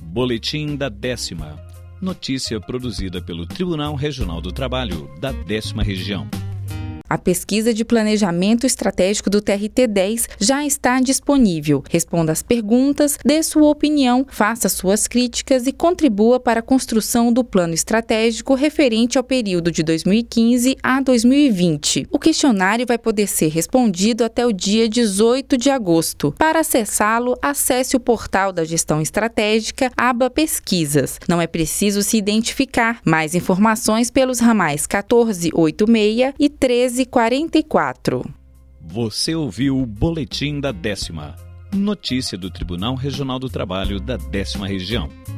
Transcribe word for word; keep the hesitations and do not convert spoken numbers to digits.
Boletim da Décima. Notícia produzida pelo Tribunal Regional do Trabalho da Décima Região. A pesquisa de planejamento estratégico do T R T dez já está disponível. Responda às perguntas, dê sua opinião, faça suas críticas e contribua para a construção do plano estratégico referente ao período de dois mil e quinze a dois mil e vinte. O questionário vai poder ser respondido até o dia dezoito de agosto. Para acessá-lo, acesse o portal da Gestão Estratégica, aba Pesquisas. Não é preciso se identificar. Mais informações pelos ramais quatorze oitenta e seis e treze quarenta e quatro. Você ouviu o Boletim da Décima. Notícia do Tribunal Regional do Trabalho da Décima Região.